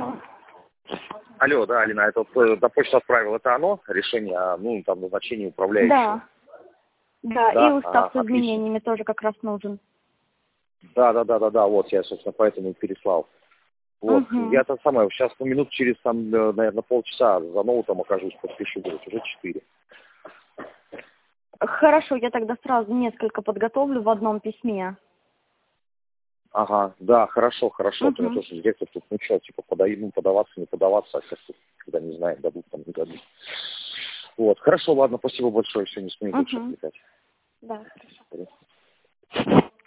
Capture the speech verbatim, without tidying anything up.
Алло, да, Алина, это вот, э, на почту отправил, это оно, решение о, ну, там, назначении управляющего? Да, да, Да? и устав А, с изменениями тоже как раз нужен. Да, да, да, да, да, вот, я, собственно, поэтому и переслал. Вот, Угу. я там самое, сейчас, ну, минут через, там, э, наверное, полчаса за ноутом окажусь, подпишу, будет, уже четыре. Хорошо, я тогда сразу несколько подготовлю в одном письме. Ага, да, хорошо, хорошо, Угу. у меня тоже директор тут, ну, что, типа, подай, ну, подаваться, не подаваться, а сейчас, когда не знаем, дадут, там, не дадут. Вот, хорошо, ладно, спасибо большое, все, не смею больше Угу. отвлекать. Да, хорошо.